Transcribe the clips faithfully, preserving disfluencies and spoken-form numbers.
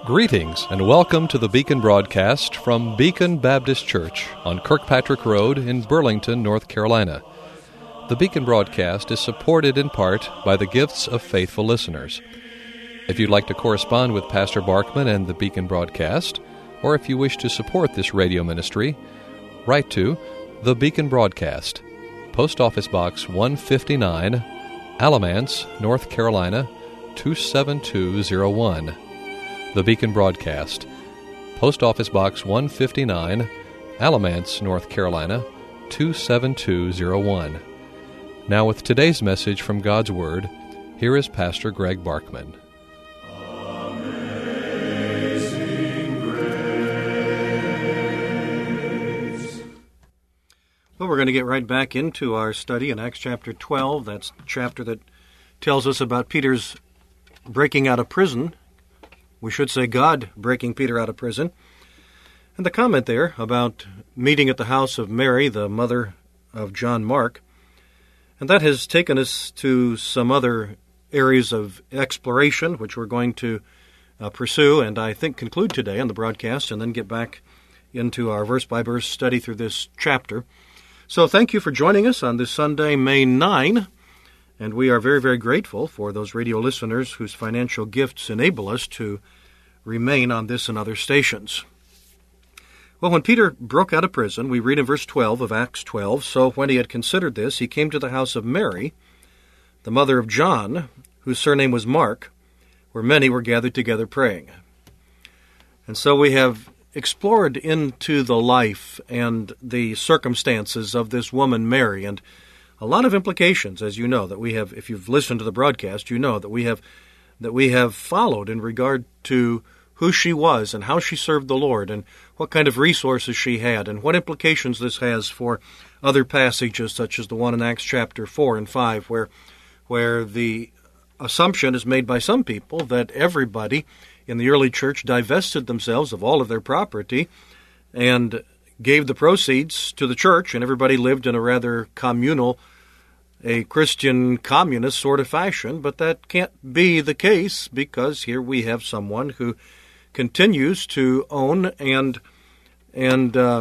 Greetings and welcome to the Beacon broadcast from Beacon Baptist Church on Kirkpatrick Road in Burlington, North Carolina. The Beacon broadcast is supported in part by the gifts of faithful listeners. If you'd like to correspond with Pastor Barkman and the Beacon broadcast, or if you wish to support this radio ministry, write to The Beacon Broadcast, Post Office Box one fifty-nine, Alamance, North Carolina, two seven two zero one. The Beacon Broadcast, Post Office Box one fifty-nine, Alamance, North Carolina, two seven two zero one. Now with today's message from God's Word, here is Pastor Greg Barkman. Well, we're going to get right back into our study in Acts chapter twelve. That's the chapter that tells us about Peter's breaking out of prison. We should say God breaking Peter out of prison. And the comment there about meeting at the house of Mary, the mother of John Mark. And that has taken us to some other areas of exploration, which we're going to uh, pursue and I think conclude today on the broadcast, and then get back into our verse-by-verse study through this chapter. So thank you for joining us on this Sunday, May ninth. And we are very, very grateful for those radio listeners whose financial gifts enable us to remain on this and other stations. Well, when Peter broke out of prison, we read in verse twelve of Acts twelve, "So when he had considered this, he came to the house of Mary, the mother of John, whose surname was Mark, where many were gathered together praying." And so we have explored into the life and the circumstances of this woman, Mary, and a lot of implications, as you know, that we have, if you've listened to the broadcast, you know that we have that we have followed in regard to who she was and how she served the Lord and what kind of resources she had and what implications this has for other passages such as the one in Acts chapter four and five where where the assumption is made by some people that everybody in the early church divested themselves of all of their property and gave the proceeds to the church, and everybody lived in a rather communal, a Christian communist sort of fashion. But that can't be the case, because here we have someone who continues to own and and uh,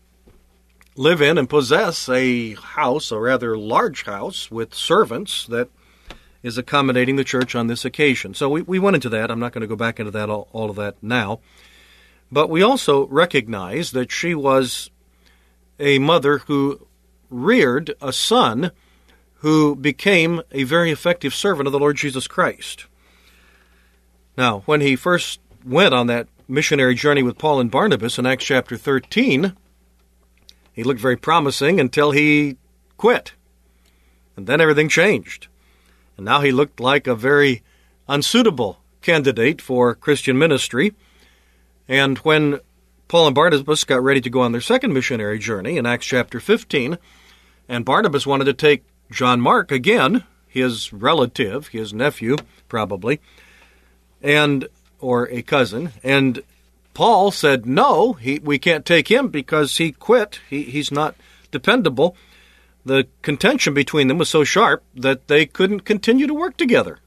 live in and possess a house, a rather large house, with servants that is accommodating the church on this occasion. So we, we went into that. I'm not going to go back into that all, all of that now. But we also recognize that she was a mother who reared a son who became a very effective servant of the Lord Jesus Christ. Now, when he first went on that missionary journey with Paul and Barnabas in Acts chapter thirteen, he looked very promising until he quit. And then everything changed. And now he looked like a very unsuitable candidate for Christian ministry. And when Paul and Barnabas got ready to go on their second missionary journey in Acts chapter fifteen, and Barnabas wanted to take John Mark again, his relative, his nephew probably, and or a cousin, and Paul said, no, he, we can't take him because he quit. He, he's not dependable. The contention between them was so sharp that they couldn't continue to work together.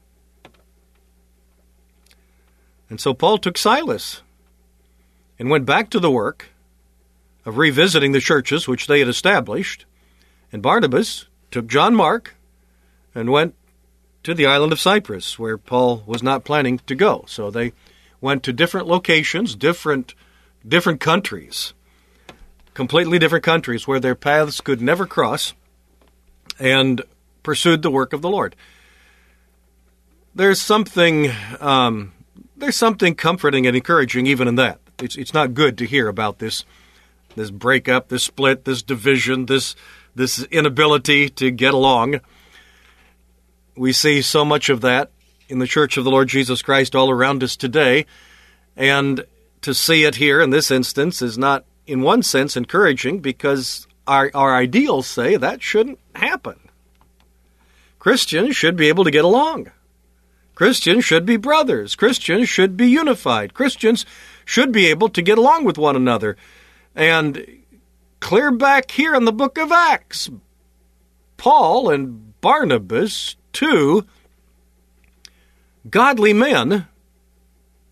And so Paul took Silas and went back to the work of revisiting the churches which they had established. And Barnabas took John Mark and went to the island of Cyprus, where Paul was not planning to go. So they went to different locations, different different countries, completely different countries where their paths could never cross, and pursued the work of the Lord. There's something um, there's something comforting and encouraging even in that. It's it's not good to hear about this this breakup, this split, this division, this this inability to get along. We see so much of that in the Church of the Lord Jesus Christ all around us today, and to see it here in this instance is not, in one sense, encouraging, because our our ideals say that shouldn't happen. Christians should be able to get along. Christians should be brothers. Christians should be unified. Christians should be able to get along with one another. And clear back here in the book of Acts, Paul and Barnabas, two godly men,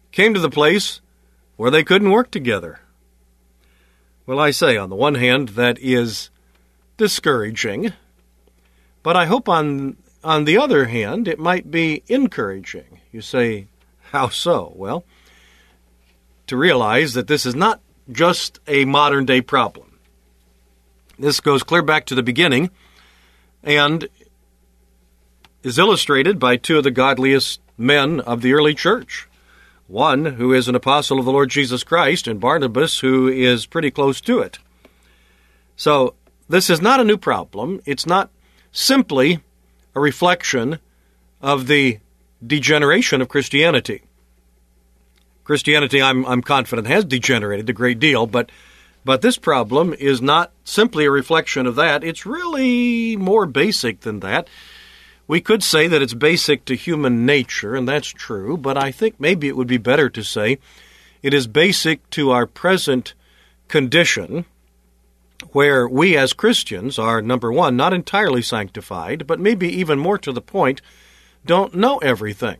came to the place where they couldn't work together. Well, I say, on the one hand, that is discouraging, but I hope on on the other hand, it might be encouraging. You say, how so? Well, to realize that this is not just a modern-day problem. This goes clear back to the beginning and is illustrated by two of the godliest men of the early church. One who is an apostle of the Lord Jesus Christ, and Barnabas, who is pretty close to it. So, this is not a new problem. It's not simply a reflection of the degeneration of Christianity. Christianity, I'm, I'm confident, has degenerated a great deal, but, but this problem is not simply a reflection of that. It's really more basic than that. We could say that it's basic to human nature, and that's true, but I think maybe it would be better to say it is basic to our present condition, where we as Christians are, number one, not entirely sanctified, but maybe even more to the point, don't know everything.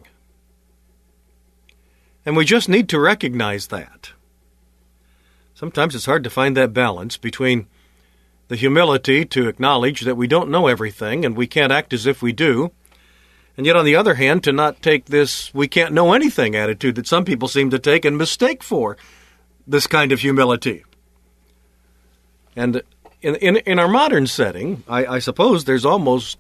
And we just need to recognize that. Sometimes it's hard to find that balance between the humility to acknowledge that we don't know everything and we can't act as if we do, and yet on the other hand, to not take this we can't know anything attitude that some people seem to take and mistake for this kind of humility. And in in, in our modern setting, I, I suppose there's almost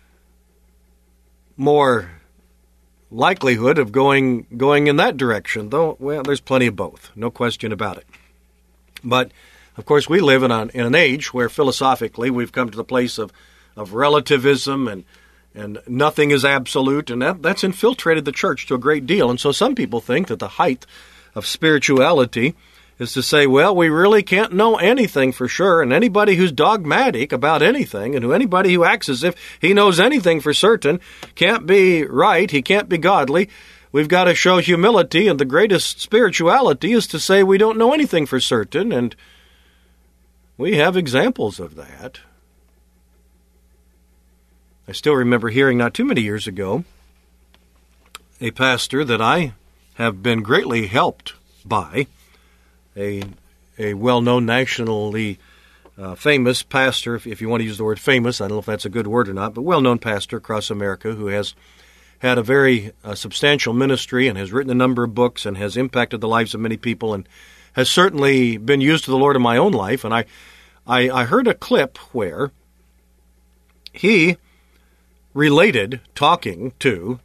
more likelihood of going going in that direction, though, well, there's plenty of both, no question about it. But, of course, we live in, a, in an age where philosophically we've come to the place of, of relativism and and nothing is absolute, and that, that's infiltrated the church to a great deal. And so some people think that the height of spirituality is to say, well, we really can't know anything for sure, and anybody who's dogmatic about anything, and who anybody who acts as if he knows anything for certain, can't be right, he can't be godly. We've got to show humility, and the greatest spirituality is to say we don't know anything for certain, and we have examples of that. I still remember hearing not too many years ago a pastor that I have been greatly helped by, a a well-known, nationally uh, famous pastor, if, if you want to use the word famous, I don't know if that's a good word or not, but well-known pastor across America who has had a very uh, substantial ministry and has written a number of books and has impacted the lives of many people and has certainly been used to the Lord in my own life. And I, I, I heard a clip where he related talking to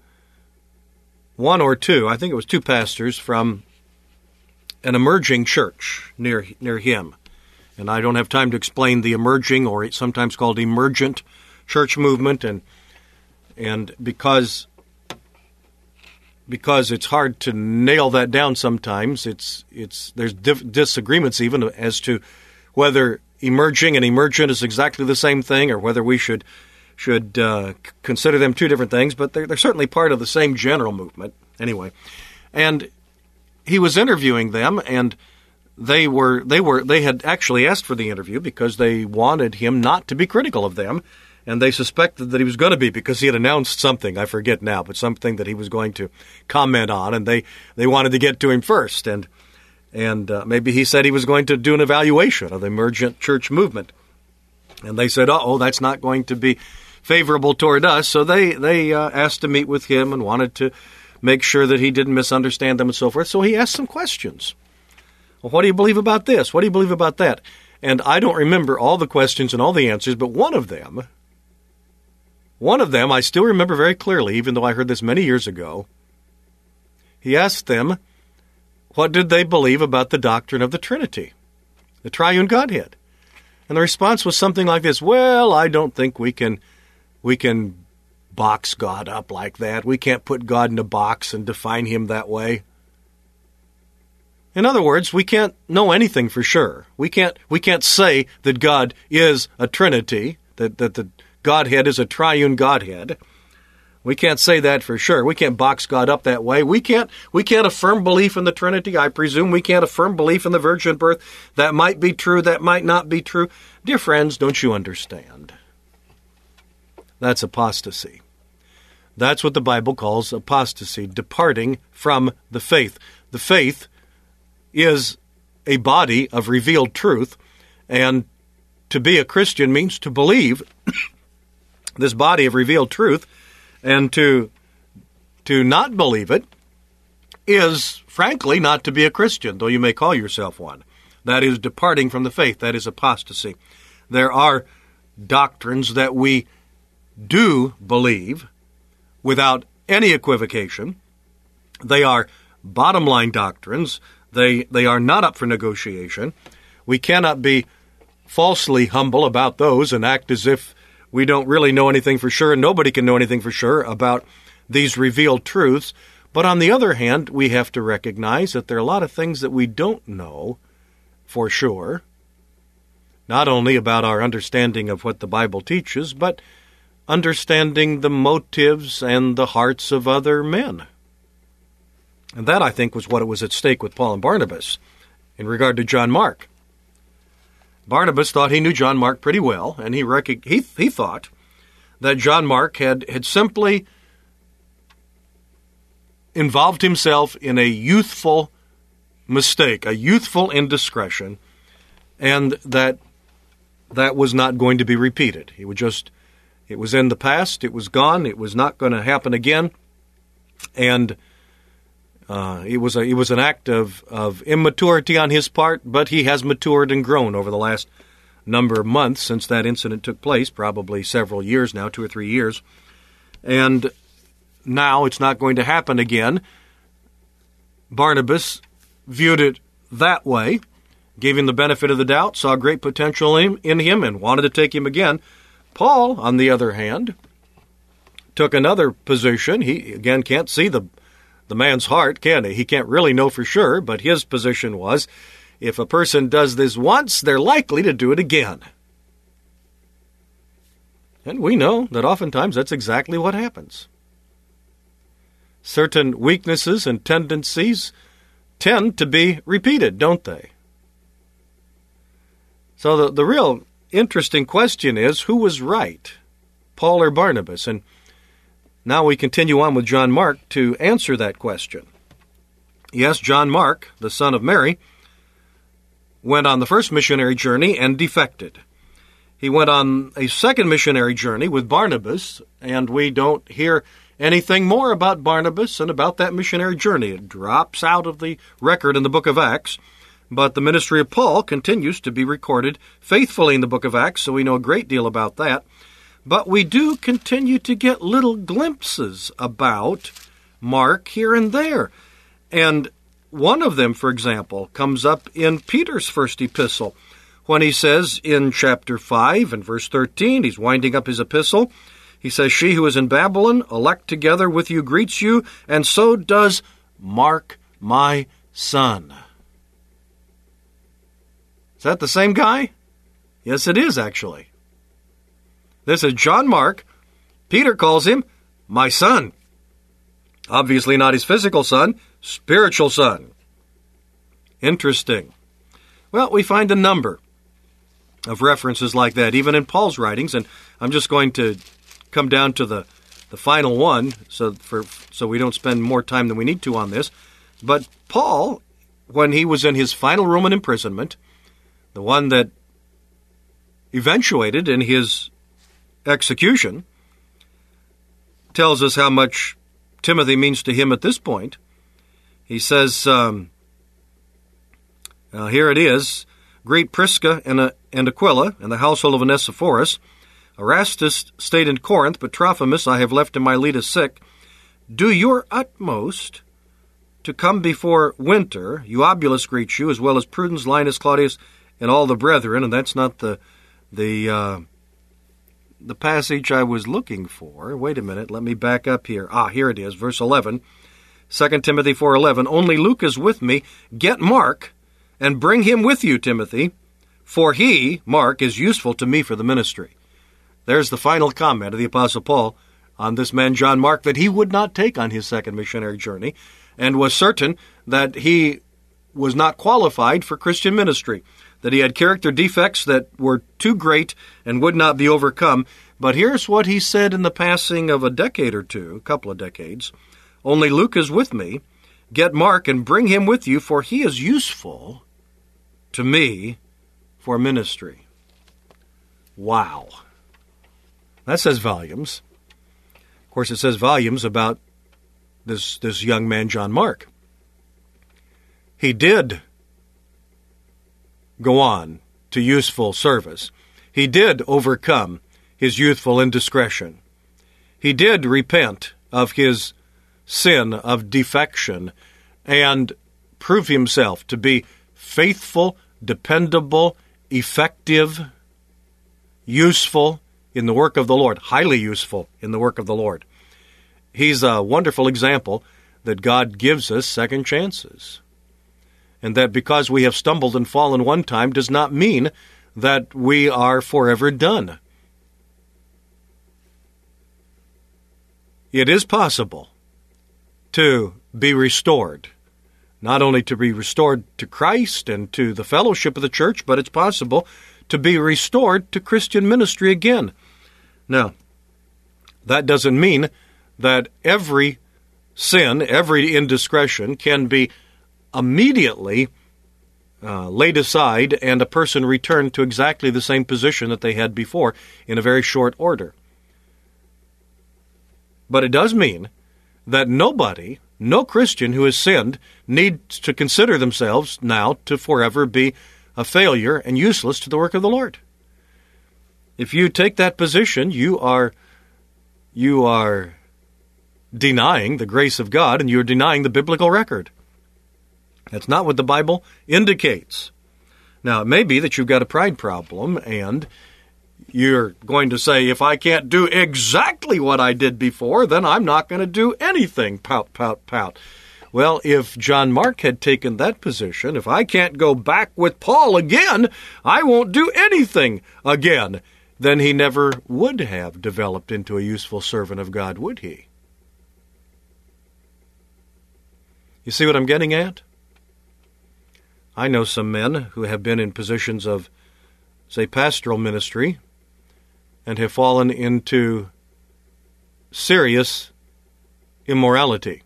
one or two, I think it was two pastors from an emerging church near near him. And I don't have time to explain the emerging, or it's sometimes called emergent, church movement, and and because because it's hard to nail that down sometimes, it's it's there's dif- disagreements even as to whether emerging and emergent is exactly the same thing, or whether we should should uh, consider them two different things, but they're, they're certainly part of the same general movement anyway. And he was interviewing them, and they were they were they had actually asked for the interview because they wanted him not to be critical of them, and they suspected that he was going to be because he had announced something, I forget now, but something that he was going to comment on, and they, they wanted to get to him first, and and uh, maybe he said he was going to do an evaluation of the emergent church movement, and they said, uh-oh, that's not going to be favorable toward us, so they they uh, asked to meet with him and wanted to make sure that he didn't misunderstand them and so forth. So he asked some questions. Well, what do you believe about this? What do you believe about that? And I don't remember all the questions and all the answers, but one of them, one of them I still remember very clearly, even though I heard this many years ago. He asked them, what did they believe about the doctrine of the Trinity, the triune Godhead? And the response was something like this: well, I don't think we can we can box God up like that. We can't put God in a box and define him that way. In other words, we can't know anything for sure. We can't we can't say that God is a Trinity, that, that the Godhead is a triune Godhead. We can't say that for sure. We can't box God up that way. We can't we can't affirm belief in the Trinity. I presume we can't affirm belief in the virgin birth. That might be true, that might not be true. Dear friends, don't you understand? That's apostasy. That's what the Bible calls apostasy, departing from the faith. the faith is a body of revealed truth, and to be a Christian means to believe this body of revealed truth, and to to not believe it is, frankly, not to be a Christian, though you may call yourself one. That is departing from the faith. That is apostasy. There are doctrines that we do believe without any equivocation. They are bottom-line doctrines. They, they are not up for negotiation. We cannot be falsely humble about those and act as if we don't really know anything for sure, and nobody can know anything for sure about these revealed truths. But on the other hand, we have to recognize that there are a lot of things that we don't know for sure, not only about our understanding of what the Bible teaches, but understanding the motives and the hearts of other men. And that, I think, was what it was at stake with Paul and Barnabas in regard to John Mark. Barnabas thought he knew John Mark pretty well, and he rec- he, he thought that John Mark had, had simply involved himself in a youthful mistake, a youthful indiscretion, and that that was not going to be repeated. He would just, it was in the past, it was gone, it was not going to happen again, and uh, it was a, it was an act of, of immaturity on his part, but he has matured and grown over the last number of months since that incident took place, probably several years now, two or three years, and now it's not going to happen again. Barnabas viewed it that way, gave him the benefit of the doubt, saw great potential in, in him, and wanted to take him again. Paul, on the other hand, took another position. He, again, can't see the, the man's heart, can he? He can't really know for sure, but his position was, if a person does this once, they're likely to do it again. And we know that oftentimes that's exactly what happens. Certain weaknesses and tendencies tend to be repeated, don't they? So the, the real interesting question is, who was right, Paul or Barnabas? And now we continue on with John Mark to answer that question. Yes, John Mark, the son of Mary, went on the first missionary journey and defected. He went on a second missionary journey with Barnabas, and we don't hear anything more about Barnabas and about that missionary journey. It drops out of the record in the book of Acts, but the ministry of Paul continues to be recorded faithfully in the book of Acts, so we know a great deal about that. But we do continue to get little glimpses about Mark here and there. And one of them, for example, comes up in Peter's first epistle, when he says in chapter five and verse thirteen, he's winding up his epistle, he says, "She who is in Babylon, elect together with you, greets you, and so does Mark, my son." Is that the same guy? Yes, it is, actually. This is John Mark. Peter calls him my son. Obviously not his physical son, spiritual son. Interesting. Well, we find a number of references like that, even in Paul's writings, and I'm just going to come down to the, the final one so for so we don't spend more time than we need to on this. But Paul, when he was in his final Roman imprisonment, the one that eventuated in his execution, tells us how much Timothy means to him at this point. He says, um, uh, here it is, "Greet Prisca and, uh, and Aquila and the household of Onesiphorus. Erastus stayed in Corinth, but Trophimus I have left in Miletus sick. Do your utmost to come before winter. Eubulus greets you, as well as Prudence, Linus, Claudius, and all the brethren." And that's not the the uh, the passage I was looking for. Wait a minute, let me back up here. Ah, here it is, verse eleven. Second Timothy four eleven. "Only Luke is with me. Get Mark, and bring him with you, Timothy, for he, Mark, is useful to me for the ministry." There's the final comment of the Apostle Paul on this man John Mark, that he would not take on his second missionary journey, and was certain that he was not qualified for Christian ministry, that he had character defects that were too great and would not be overcome. But here's what he said in the passing of a decade or two, a couple of decades. "Only Luke is with me. get Mark and bring him with you, for he is useful to me for ministry. Wow. That says volumes. Of course, it says volumes about this, this young man, John Mark. He did go on to useful service. He did overcome his youthful indiscretion. He did repent of his sin of defection and prove himself to be faithful, dependable, effective, useful in the work of the Lord, highly useful in the work of the Lord. He's a wonderful example that God gives us second chances. And that because we have stumbled and fallen one time does not mean that we are forever done. It is possible to be restored, not only to be restored to Christ and to the fellowship of the church, but it's possible to be restored to Christian ministry again. Now, that doesn't mean that every sin, every indiscretion can be immediately uh, laid aside and a person returned to exactly the same position that they had before in a very short order. But it does mean that nobody, no Christian who has sinned, needs to consider themselves now to forever be a failure and useless to the work of the Lord. If you take that position, you are you are denying the grace of God and you're denying the biblical record. That's not what the Bible indicates. Now, it may be that you've got a pride problem and you're going to say, if I can't do exactly what I did before, then I'm not going to do anything. Pout, pout, pout. Well, if John Mark had taken that position, if I can't go back with Paul again, I won't do anything again, then he never would have developed into a useful servant of God, would he? You see what I'm getting at? I know some men who have been in positions of, say, pastoral ministry and have fallen into serious immorality,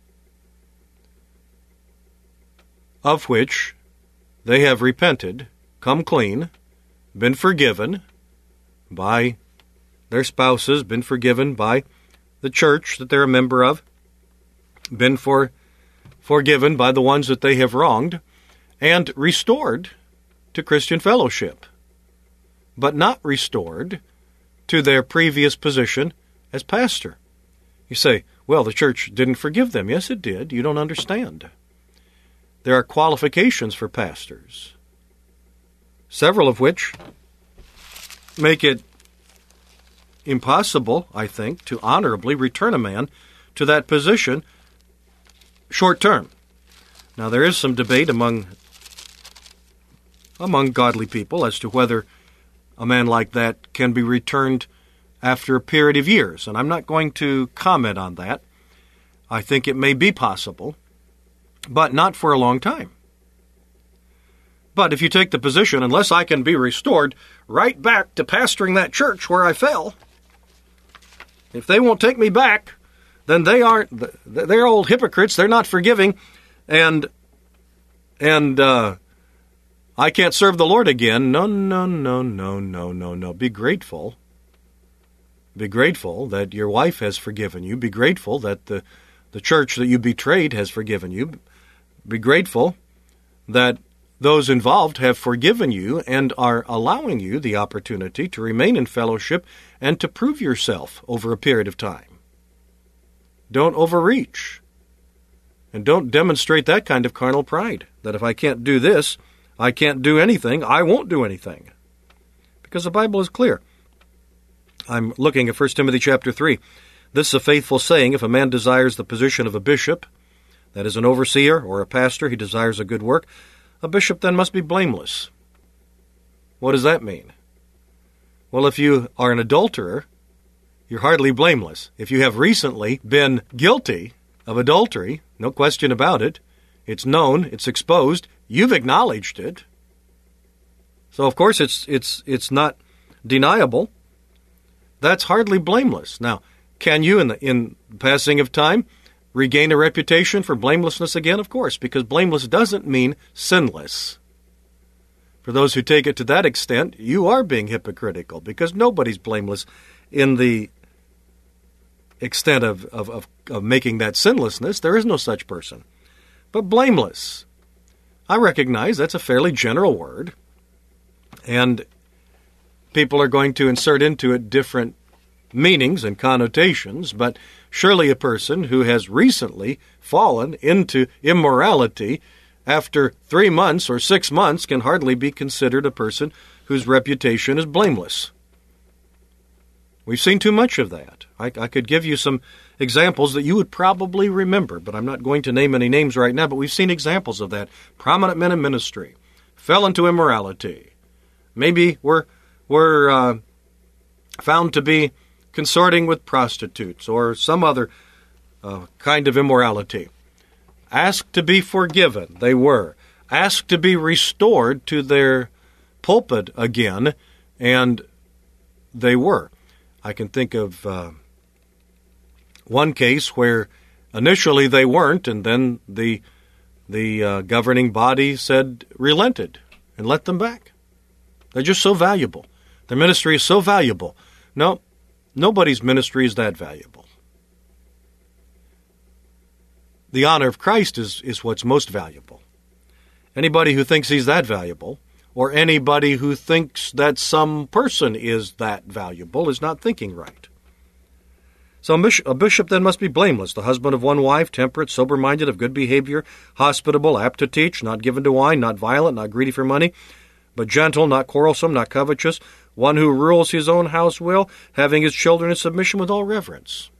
of which they have repented, come clean, been forgiven by their spouses, been forgiven by the church that they're a member of, been for, forgiven by the ones that they have wronged, and restored to Christian fellowship, but not restored to their previous position as pastor. You say, well, the church didn't forgive them. Yes, it did. You don't understand. There are qualifications for pastors, several of which make it impossible, I think, to honorably return a man to that position short term. Now, there is some debate among among godly people as to whether a man like that can be returned after a period of years, and I'm not going to comment on that. I think it may be possible, but not for a long time. But if you take the position, unless I can be restored right back to pastoring that church where I fell, if they won't take me back, then they aren't, they're old hypocrites, they're not forgiving, and, and, uh, I can't serve the Lord again. No, no, no, no, no, no, no. Be grateful. Be grateful that your wife has forgiven you. Be grateful that the, the church that you betrayed has forgiven you. Be grateful that those involved have forgiven you and are allowing you the opportunity to remain in fellowship and to prove yourself over a period of time. Don't overreach. And don't demonstrate that kind of carnal pride, that if I can't do this, I can't do anything, I won't do anything. Because the Bible is clear. I'm looking at First Timothy chapter three. This is a faithful saying, if a man desires the position of a bishop, that is an overseer or a pastor, he desires a good work, a bishop then must be blameless. What does that mean? Well, if you are an adulterer, you're hardly blameless. If you have recently been guilty of adultery, no question about it, it's known, it's exposed, you've acknowledged it. So, of course, it's it's it's not deniable. That's hardly blameless. Now, can you, in the in passing of time, regain a reputation for blamelessness again? Of course, because blameless doesn't mean sinless. For those who take it to that extent, you are being hypocritical, because nobody's blameless in the extent of, of, of, of making that sinlessness. There is no such person. But blameless, I recognize that's a fairly general word, and people are going to insert into it different meanings and connotations, but surely a person who has recently fallen into immorality after three months or six months can hardly be considered a person whose reputation is blameless. We've seen too much of that. I, I could give you some examples that you would probably remember, but I'm not going to name any names right now, but we've seen examples of that. Prominent men in ministry fell into immorality. Maybe were, were uh, found to be consorting with prostitutes or some other uh, kind of immorality. Asked to be forgiven, they were. Asked to be restored to their pulpit again, and they were. I can think of uh, one case where initially they weren't, and then the the uh, governing body said, relented, and let them back. They're just so valuable. Their ministry is so valuable. No, nobody's ministry is that valuable. The honor of Christ is, is what's most valuable. Anybody who thinks he's that valuable, or anybody who thinks that some person is that valuable, is not thinking right. So a bishop then must be blameless, the husband of one wife, temperate, sober-minded, of good behavior, hospitable, apt to teach, not given to wine, not violent, not greedy for money, but gentle, not quarrelsome, not covetous, one who rules his own house well, having his children in submission with all reverence.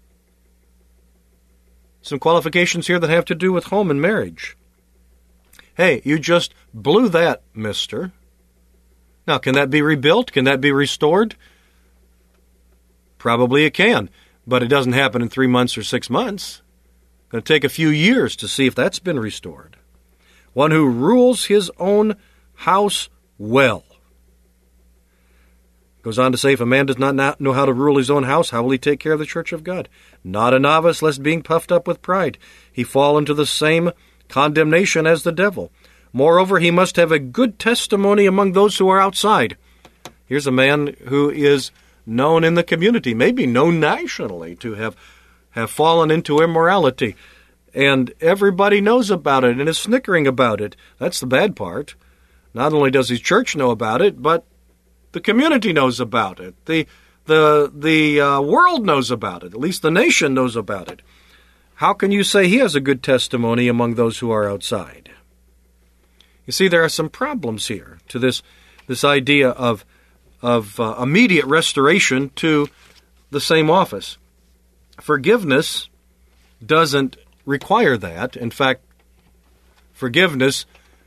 Some qualifications here that have to do with home and marriage. Hey, you just blew that, mister. Now, can that be rebuilt? Can that be restored? Probably it can, but it doesn't happen in three months or six months. It's going to take a few years to see if that's been restored. One who rules his own house well. Goes on to say, if a man does not know how to rule his own house, how will he take care of the church of God? Not a novice, lest being puffed up with pride, he fall into the same condemnation as the devil. Moreover, he must have a good testimony among those who are outside. Here's a man who is known in the community, maybe known nationally, to have, have fallen into immorality. And everybody knows about it and is snickering about it. That's the bad part. Not only does his church know about it, but the community knows about it. The the the uh, world knows about it. At least the nation knows about it. How can you say he has a good testimony among those who are outside? You see, there are some problems here to this this idea of of uh, immediate restoration to the same office. Forgiveness doesn't require that. In fact, forgiveness,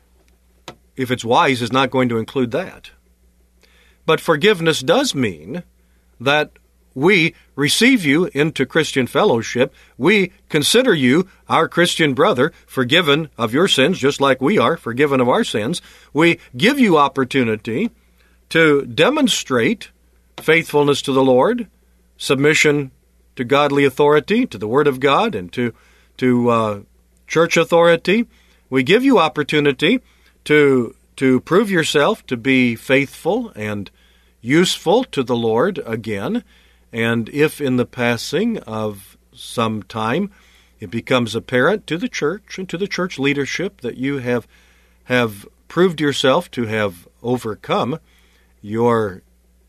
if it's wise, is not going to include that. But forgiveness does mean that we receive you into Christian fellowship. We consider you our Christian brother, forgiven of your sins, just like we are forgiven of our sins. We give you opportunity to demonstrate faithfulness to the Lord, submission to godly authority, to the Word of God, and to, to uh, church authority. We give you opportunity to to prove yourself to be faithful and useful to the Lord again. And if in the passing of some time it becomes apparent to the church and to the church leadership that you have have proved yourself to have overcome your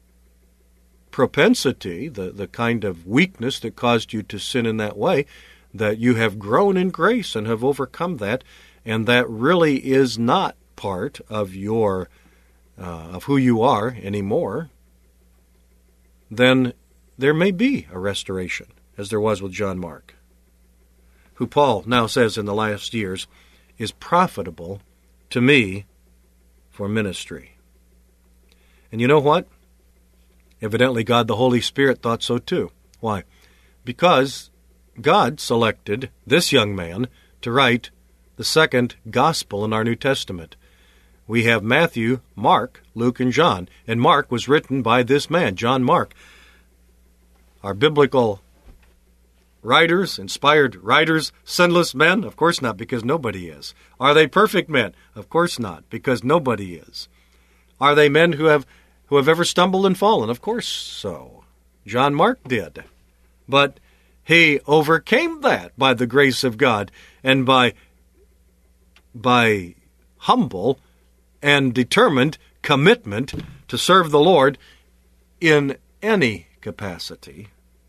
propensity, the, the kind of weakness that caused you to sin in that way, that you have grown in grace and have overcome that, and that really is not part of your uh, of who you are anymore, then there may be a restoration, as there was with John Mark, who Paul now says in the last years is profitable to me for ministry. And you know what? Evidently God the Holy Spirit thought so too. Why? Because God selected this young man to write the second gospel in our New Testament. We have Matthew, Mark, Luke, and John. And Mark was written by this man, John Mark. Our biblical writers, inspired writers, sinless men? Of course not, because nobody is. Are they perfect men? Of course not, because nobody is. Are they men who have who have ever stumbled and fallen? Of course so. John Mark did. But he overcame that by the grace of God and by, by humble and determined commitment to serve the Lord in any capacity.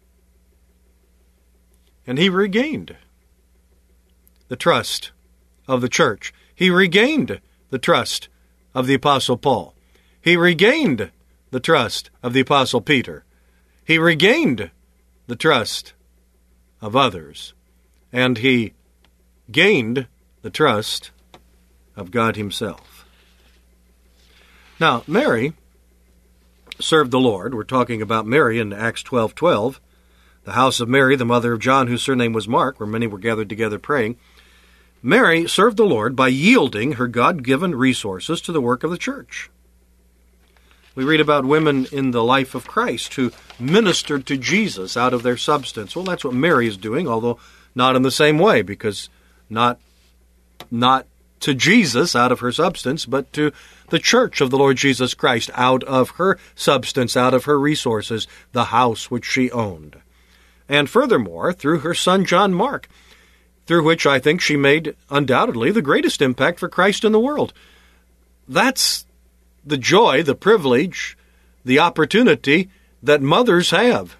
And he regained the trust of the church. He regained the trust of the Apostle Paul. He regained the trust of the Apostle Peter. He regained the trust of others. And he gained the trust of God himself. Now, Mary served the Lord. We're talking about Mary in Acts twelve twelve. The house of Mary, the mother of John, whose surname was Mark, where many were gathered together praying. Mary served the Lord by yielding her God-given resources to the work of the church. We read about women in the life of Christ who ministered to Jesus out of their substance. Well, that's what Mary is doing, although not in the same way, because not, not to Jesus out of her substance, but to the church of the Lord Jesus Christ out of her substance, out of her resources, the house which she owned. And furthermore, through her son John Mark, through which I think she made undoubtedly the greatest impact for Christ in the world. That's the joy, the privilege, the opportunity that mothers have.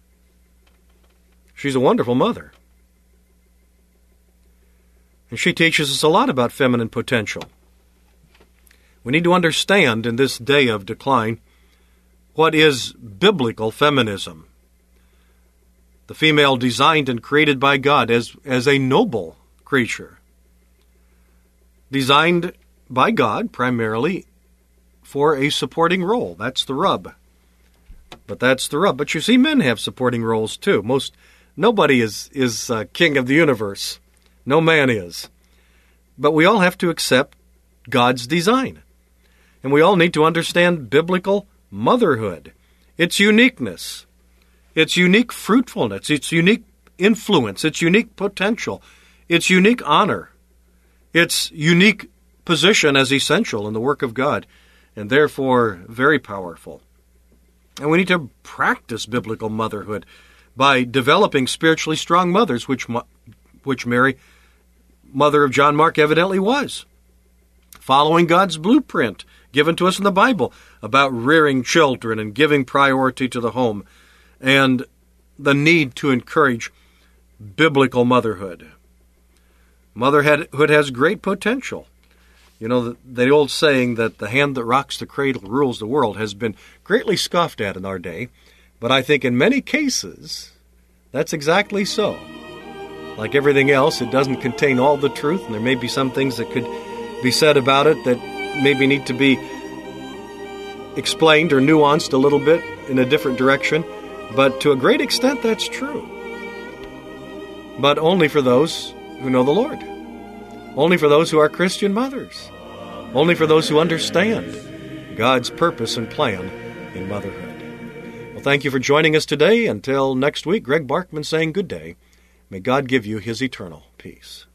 She's a wonderful mother. And she teaches us a lot about feminine potential. We need to understand in this day of decline what is biblical feminism. The female designed and created by God as, as a noble creature. Designed by God primarily for a supporting role. That's the rub. But that's the rub. But you see, men have supporting roles too. Most nobody is, is uh, king of the universe. No man is. But we all have to accept God's design. And we all need to understand biblical motherhood, its uniqueness, its unique fruitfulness, its unique influence, its unique potential, its unique honor, its unique position as essential in the work of God, and therefore very powerful. And we need to practice biblical motherhood by developing spiritually strong mothers, which, which Mary, mother of John Mark, evidently was, following God's blueprint given to us in the Bible about rearing children and giving priority to the home, and the need to encourage biblical motherhood. Motherhood has great potential. You know, the, the old saying that the hand that rocks the cradle rules the world has been greatly scoffed at in our day, but I think in many cases that's exactly so. Like everything else, it doesn't contain all the truth, and there may be some things that could be said about it that maybe need to be explained or nuanced a little bit in a different direction. But to a great extent, that's true. But only for those who know the Lord. Only for those who are Christian mothers. Only for those who understand God's purpose and plan in motherhood. Well, thank you for joining us today. Until next week, Greg Barkman saying good day. May God give you his eternal peace.